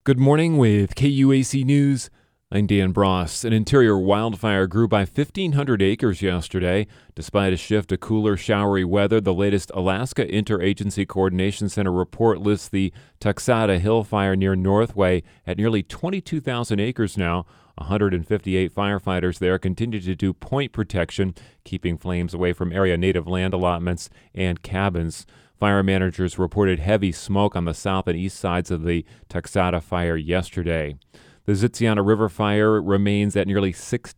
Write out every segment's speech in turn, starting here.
Good morning with KUAC News. I'm Dan Bross. An interior wildfire grew by 1,500 acres yesterday. Despite a shift to cooler, showery weather, the latest Alaska Interagency Coordination Center report lists the Tuxedo Hill fire near Northway at nearly 22,000 acres now. 158 firefighters there continue to do point protection, keeping flames away from area native land allotments and cabins. Fire managers reported heavy smoke on the south and east sides of the Tuxedo fire yesterday. The Zitsiana River fire remains at nearly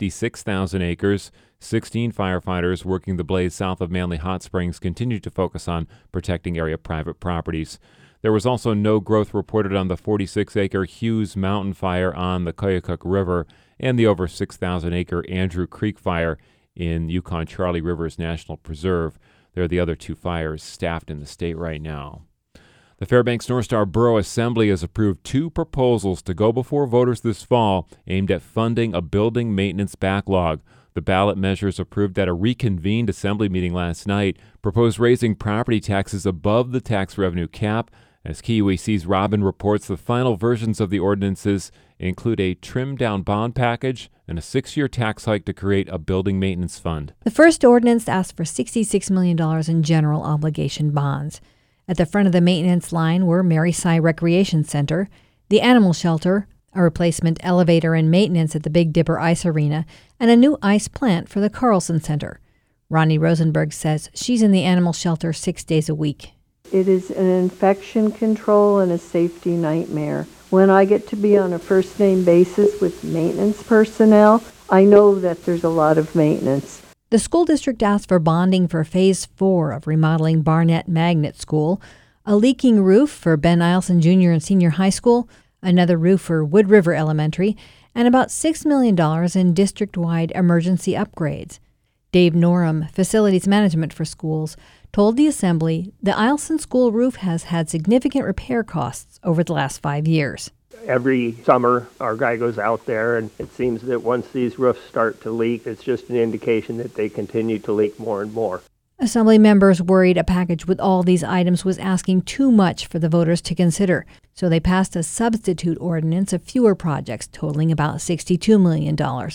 66,000 acres. 16 firefighters working the blaze south of Manly Hot Springs continue to focus on protecting area private properties. There was also no growth reported on the 46-acre Hughes Mountain fire on the Koyukuk River and the over 6,000-acre Andrew Creek fire in Yukon Charlie Rivers National Preserve. They're the other two fires staffed in the state right now. The Fairbanks North Star Borough Assembly has approved two proposals to go before voters this fall aimed at funding a building maintenance backlog. The ballot measures approved at a reconvened assembly meeting last night proposed raising property taxes above the tax revenue cap. As KUAC's Robin reports, the final versions of the ordinances include a trimmed-down bond package and a 6-year tax hike to create a building maintenance fund. The first ordinance asked for $66 million in general obligation bonds. At the front of the maintenance line were Mary Sy Recreation Center, the animal shelter, a replacement elevator and maintenance at the Big Dipper Ice Arena, and a new ice plant for the Carlson Center. Ronnie Rosenberg says she's in the animal shelter 6 days a week. It is an infection control and a safety nightmare. When I get to be on a first-name basis with maintenance personnel, I know that there's a lot of maintenance. The school district asked for bonding for Phase 4 of remodeling Barnett Magnet School, a leaking roof for Ben Eielson Junior and Senior High School, another roof for Wood River Elementary, and about $6 million in district-wide emergency upgrades. Dave Norum, Facilities Management for Schools, told the Assembly the Eielson School roof has had significant repair costs over the last 5 years. Every summer, our guy goes out there, and it seems that once these roofs start to leak, it's just an indication that they continue to leak more and more. Assembly members worried a package with all these items was asking too much for the voters to consider, so they passed a substitute ordinance of fewer projects totaling about $62 million.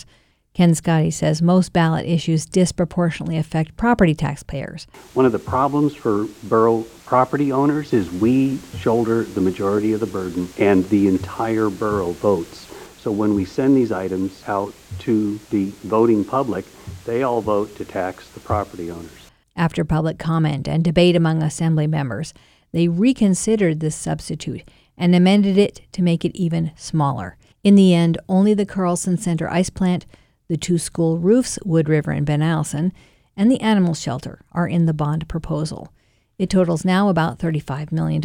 Ken Scotty says most ballot issues disproportionately affect property taxpayers. One of the problems for borough property owners is we shoulder the majority of the burden and the entire borough votes. So when we send these items out to the voting public, they all vote to tax the property owners. After public comment and debate among Assembly members, they reconsidered this substitute and amended it to make it even smaller. In the end, only the Carlson Center ice plant, the two school roofs, Wood River and Ben Eielson, and the animal shelter are in the bond proposal. It totals now about $35 million.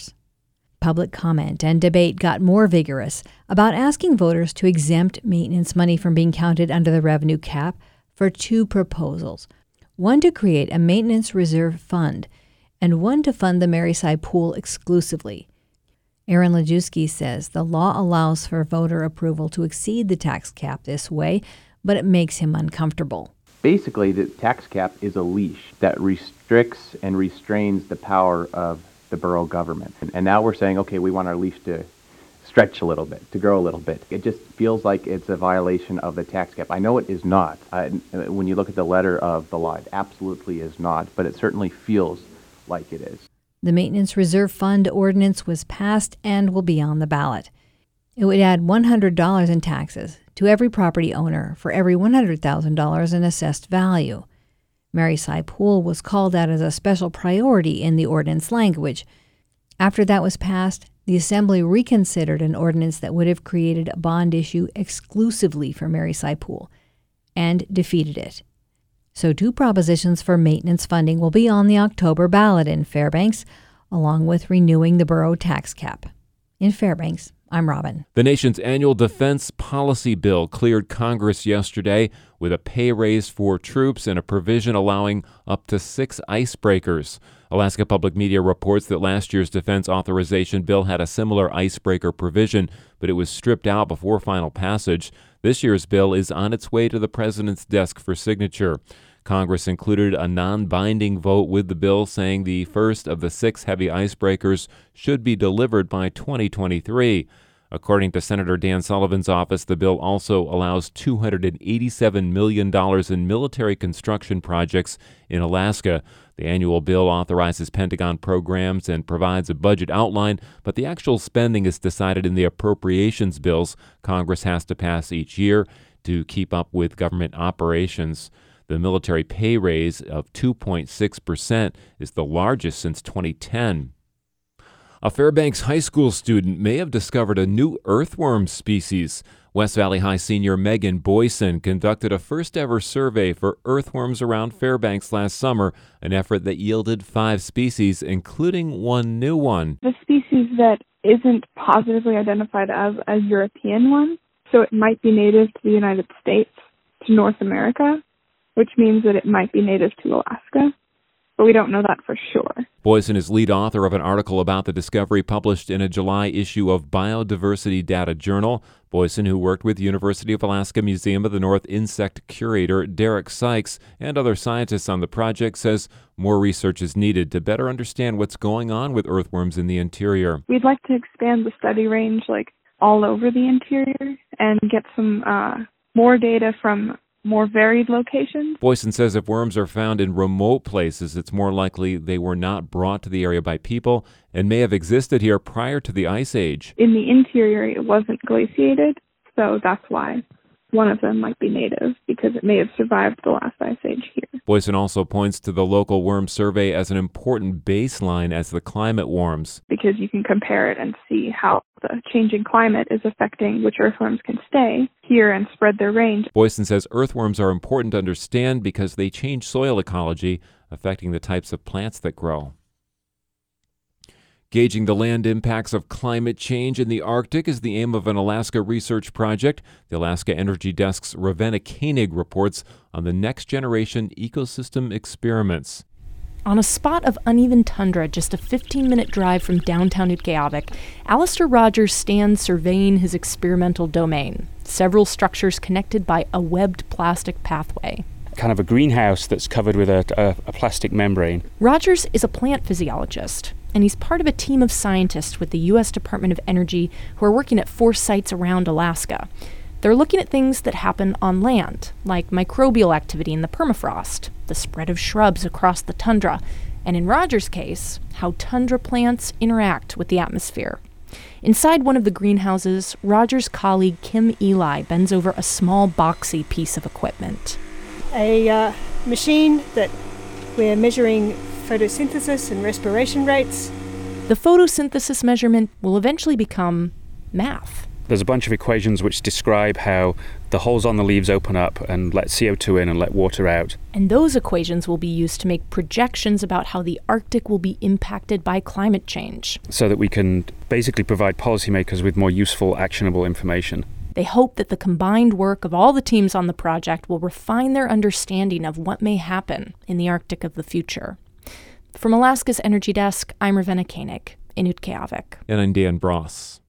Public comment and debate got more vigorous about asking voters to exempt maintenance money from being counted under the revenue cap for two proposals. One to create a maintenance reserve fund, and one to fund the Mary Sy Pool exclusively. Aaron Lajewski says the law allows for voter approval to exceed the tax cap this way, but it makes him uncomfortable. Basically, the tax cap is a leash that restricts and restrains the power of the borough government. And now we're saying, okay, we want our leash to stretch a little bit, to grow a little bit. It just feels like it's a violation of the tax cap. I know it is not. When you look at the letter of the law, it absolutely is not, but it certainly feels like it is. The Maintenance Reserve Fund ordinance was passed and will be on the ballot. It would add $100 in taxes to every property owner for every $100,000 in assessed value. Mary Sy Pool was called out as a special priority in the ordinance language. After that was passed, the Assembly reconsidered an ordinance that would have created a bond issue exclusively for Mary Sy Pool and defeated it. So two propositions for maintenance funding will be on the October ballot in Fairbanks, along with renewing the borough tax cap. In Fairbanks, I'm Robin. The nation's annual defense policy bill cleared Congress yesterday with a pay raise for troops and a provision allowing up to 6 icebreakers. Alaska Public Media reports that last year's defense authorization bill had a similar icebreaker provision, but it was stripped out before final passage. This year's bill is on its way to the president's desk for signature. Congress included a non-binding vote with the bill, saying the first of the 6 heavy icebreakers should be delivered by 2023. According to Senator Dan Sullivan's office, the bill also allows $287 million in military construction projects in Alaska. The annual bill authorizes Pentagon programs and provides a budget outline, but the actual spending is decided in the appropriations bills Congress has to pass each year to keep up with government operations. The military pay raise of 2.6% is the largest since 2010. A Fairbanks High School student may have discovered a new earthworm species. West Valley High senior Megan Boyson conducted a first-ever survey for earthworms around Fairbanks last summer, an effort that yielded 5 species, including one new one. The species that isn't positively identified as a European one, so it might be native to the United States, to North America, which means that it might be native to Alaska, but we don't know that for sure. Boyson is lead author of an article about the discovery published in a July issue of Biodiversity Data Journal. Boyson, who worked with University of Alaska Museum of the North insect curator Derek Sykes and other scientists on the project, says more research is needed to better understand what's going on with earthworms in the interior. We'd like to expand the study range all over the interior and get some more data from more varied locations. Boyson says if worms are found in remote places, it's more likely they were not brought to the area by people and may have existed here prior to the Ice Age. In the interior, it wasn't glaciated, so that's why one of them might be native, because it may have survived the last Ice Age here. Boyson also points to the local worm survey as an important baseline as the climate warms. Because you can compare it and see how the changing climate is affecting which earthworms can stay here and spread their range. Boyson says earthworms are important to understand because they change soil ecology, affecting the types of plants that grow. Gauging the land impacts of climate change in the Arctic is the aim of an Alaska research project. The Alaska Energy Desk's Ravenna Koenig reports on the next generation ecosystem experiments. On a spot of uneven tundra just a 15-minute drive from downtown Utqiagvik, Alistair Rogers stands surveying his experimental domain, several structures connected by a webbed plastic pathway. Kind of a greenhouse that's covered with a plastic membrane. Rogers is a plant physiologist, and he's part of a team of scientists with the U.S. Department of Energy who are working at 4 sites around Alaska. They're looking at things that happen on land, like microbial activity in the permafrost, the spread of shrubs across the tundra, and in Rogers' case, how tundra plants interact with the atmosphere. Inside one of the greenhouses, Rogers' colleague Kim Eli bends over a small boxy piece of equipment. A machine that we're measuring photosynthesis and respiration rates. The photosynthesis measurement will eventually become math. There's a bunch of equations which describe how the holes on the leaves open up and let CO2 in and let water out. And those equations will be used to make projections about how the Arctic will be impacted by climate change. So that we can basically provide policymakers with more useful, actionable information. They hope that the combined work of all the teams on the project will refine their understanding of what may happen in the Arctic of the future. From Alaska's Energy Desk, I'm Ravenna Koenig in Utqiagvik. And I'm Dan Bross.